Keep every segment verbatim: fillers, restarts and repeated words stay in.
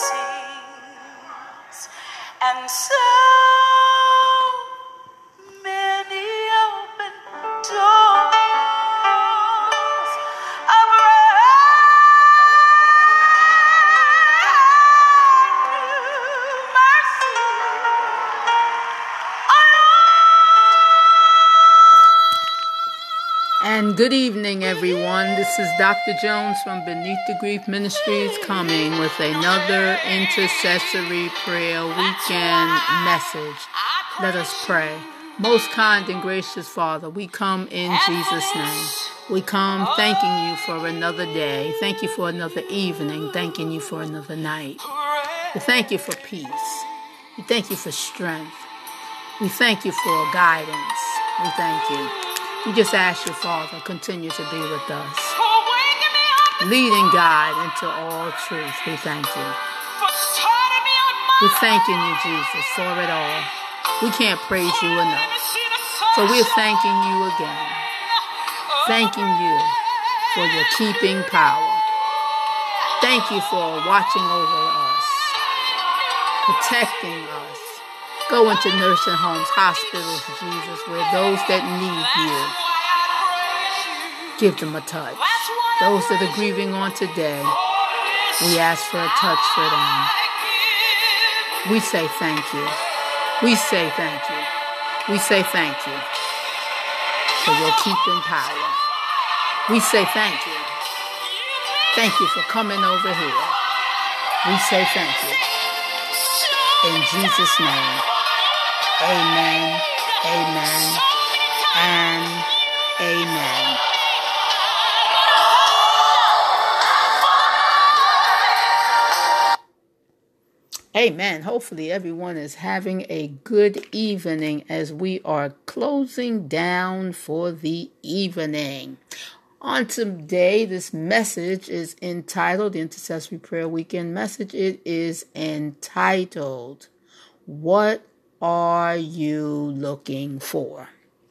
blessings, and so many open doors of brand new mercy. And good evening, everyone. This is Doctor Jones from Beneath the Grief Ministries coming with another intercessory prayer weekend message. Let us pray. Most kind and gracious Father, we come in Jesus' name. We come thanking you for another day. Thank you for another evening. Thanking you for another night. We thank you for peace. We thank you for strength. We thank you for guidance. We thank you. We just ask you, Father, continue to be with us. Lead and guide into all truth. We thank you. We're thanking you, Jesus, for it all. We can't praise you enough. So we're thanking you again. Thanking you for your keeping power. Thank you for watching over us, protecting us. Go into nursing homes, hospitals, Jesus, where those that need you, give them a touch. Those that are grieving on today, we ask for a touch for them. We say thank you. We say thank you. We say thank you for your keeping power. We say thank you. Thank you for coming over here. We say thank you. In Jesus' name. Amen, amen, and amen. Amen. Hopefully everyone is having a good evening as we are closing down for the evening. On today, this message is entitled, the Intercessory Prayer Weekend message, it is entitled, What are you looking for?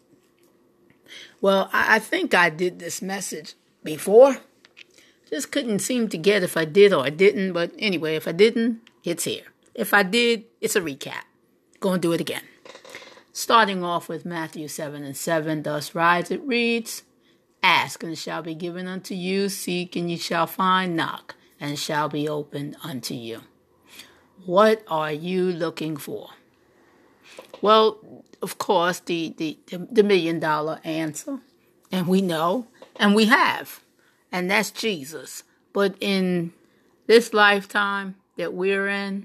Well, I think I did this message before. Just couldn't seem to get if I did or I didn't. But anyway, if I didn't, it's here. If I did, it's a recap. Going to do it again. Starting off with Matthew seven and seven. Thus rise, it reads, Ask and it shall be given unto you. Seek and ye shall find. Knock and it shall be opened unto you. What are you looking for? Well, of course, the, the, the million dollar answer, and we know, and we have, and that's Jesus. But in this lifetime that we're in,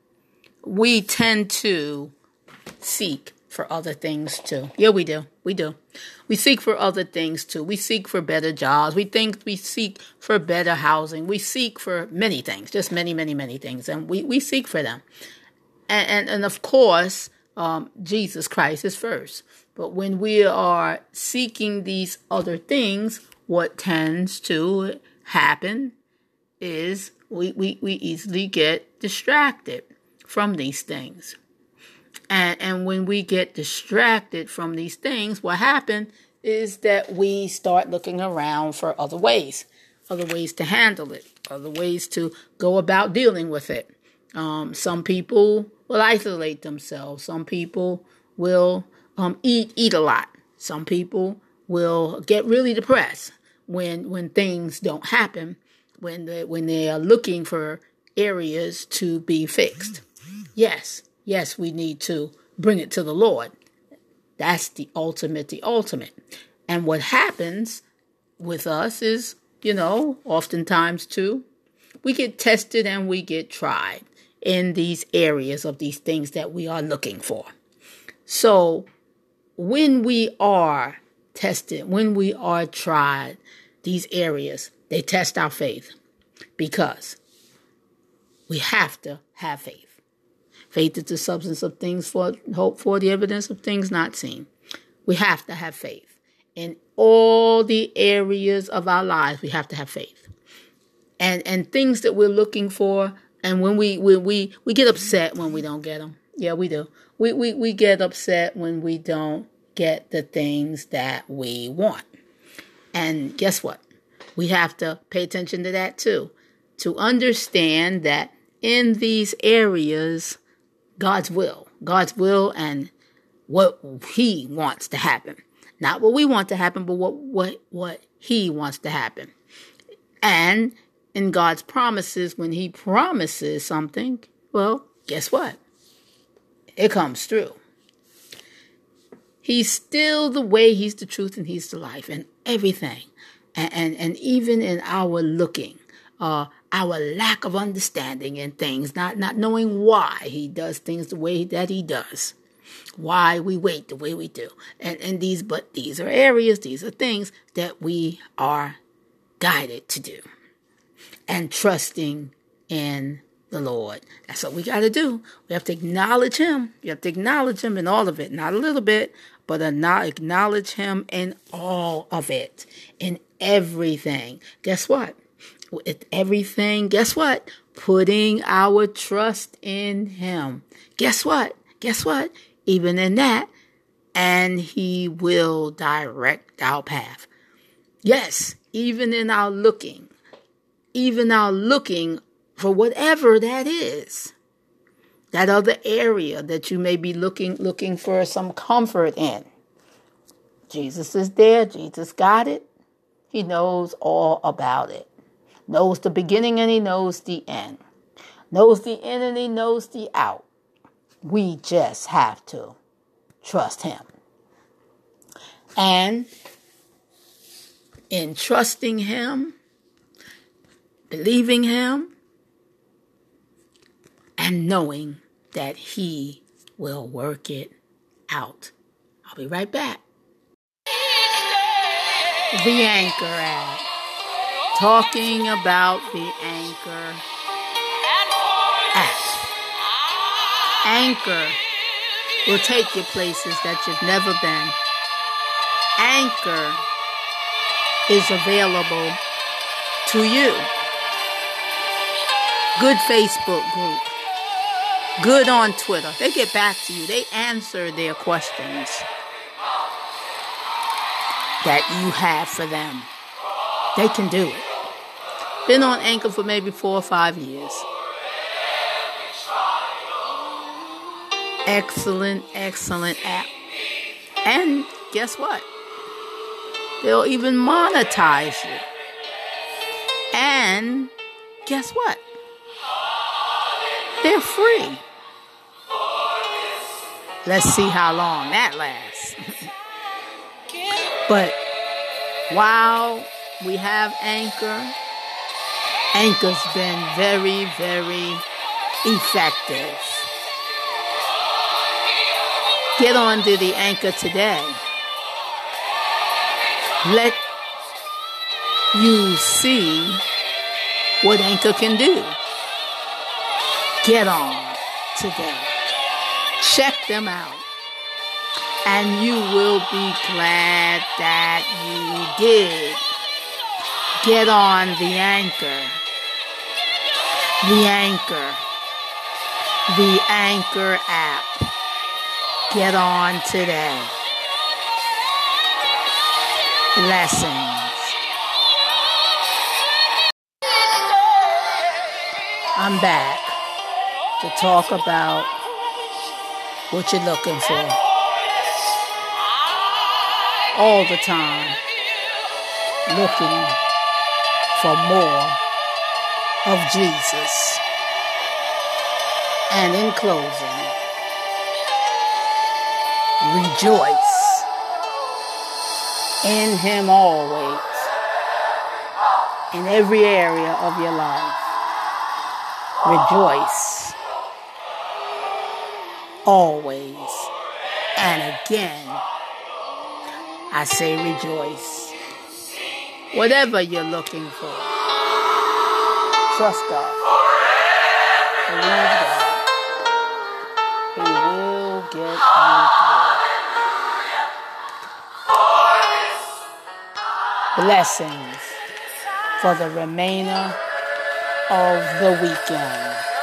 we tend to seek for other things too. Yeah, we do. We do. We seek for other things too. We seek for better jobs. We think we seek for better housing. We seek for many things, just many, many, many things, and we, we seek for them. And, and, and of course, Um, Jesus Christ is first. But when we are seeking these other things, what tends to happen is we, we, we easily get distracted from these things. And, and when we get distracted from these things, what happens is that we start looking around for other ways, other ways to handle it, other ways to go about dealing with it. Um, some people will isolate themselves. Some people will um, eat eat a lot. Some people will get really depressed when when things don't happen, when they, when they are looking for areas to be fixed. Yes, yes, we need to bring it to the Lord. That's the ultimate, the ultimate. And what happens with us is, you know, oftentimes too, we get tested and we get tried in these areas of these things that we are looking for. So when we are tested, when we are tried, these areas, they test our faith because we have to have faith. Faith is the substance of things for hope for, the evidence of things not seen. We have to have faith. In all the areas of our lives, we have to have faith. And and things that we're looking for, and when we when we, we get upset when we don't get them. Yeah, we do. We, we, we get upset when we don't get the things that we want. And guess what? We have to pay attention to that too. To understand that in these areas God's will. God's will and what he wants to happen. Not what we want to happen, but what, what, what he wants to happen. And in God's promises, when he promises something, well, guess what? It comes through. He's still the way, he's the truth, and he's the life, and everything. And, and, and even in our looking, uh, our lack of understanding in things, not, not knowing why he does things the way that he does, why we wait the way we do. And, and these, but these are areas, these are things that we are guided to do. And trusting in the Lord. That's what we got to do. We have to acknowledge him. You have to acknowledge him in all of it. Not a little bit, but acknowledge him in all of it. In everything. Guess what? With everything, guess what? Putting our trust in him. Guess what? Guess what? Even in that, and he will direct our path. Yes, even in our looking. Even our looking for whatever that is. That other area that you may be looking looking for some comfort in. Jesus is there. Jesus got it. He knows all about it. Knows the beginning and he knows the end. Knows the in and he knows the out. We just have to trust him. And in trusting him, believing him, and knowing that he will work it out. I'll be right back. The Anchor app. Talking about the Anchor app. Anchor will take you places that you've never been. Anchor is available to you. Good Facebook group. Good on Twitter. They get back to you. They answer their questions that you have for them. They can do it. Been on Anchor for maybe four or five years. Excellent, excellent app. And guess what? They'll even monetize you. And guess what? They're free. Let's see how long that lasts. But while we have Anchor, Anchor's been very, very effective. Get on to the Anchor today. Let you see what Anchor can do. Get on today. Check them out. And you will be glad that you did. Get on the Anchor. The Anchor. The Anchor app. Get on today. Blessings. I'm back to talk about what you're looking for. All the time, looking for more of Jesus. And in closing, rejoice in him always, in every area of your life. Rejoice always. And again, I say rejoice. Whatever you're looking for, trust God. Believe God. He will get you through. Blessings for the remainder of the weekend.